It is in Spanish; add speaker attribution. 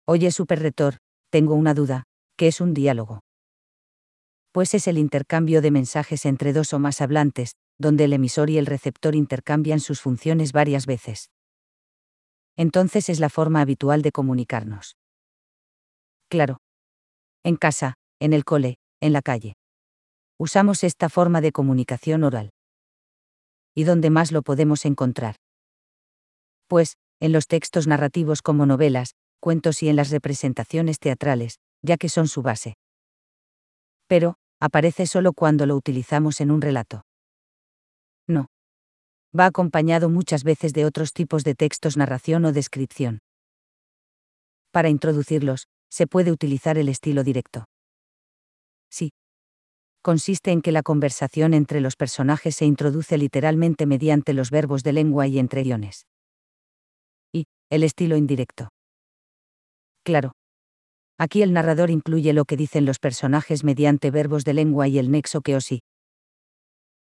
Speaker 1: Oye, superrector, tengo una duda. ¿Qué es un diálogo? Pues es el intercambio de mensajes entre dos o más hablantes, donde el emisor y el receptor intercambian sus funciones varias veces. Entonces es la forma habitual de comunicarnos. Claro. En casa, en el cole, en la calle. Usamos esta forma de comunicación oral. ¿Y dónde más lo podemos encontrar? Pues, en los textos narrativos como novelas, cuentos y en las representaciones teatrales, ya que son su base. Pero, aparece solo cuando lo utilizamos en un relato. No. Va acompañado muchas veces de otros tipos de textos, narración o descripción. Para introducirlos, se puede utilizar el estilo directo. Sí. Consiste en que la conversación entre los personajes se introduce literalmente mediante los verbos de lengua y entre guiones. Y, el estilo indirecto. Claro. Aquí el narrador incluye lo que dicen los personajes mediante verbos de lengua y el nexo que o sí,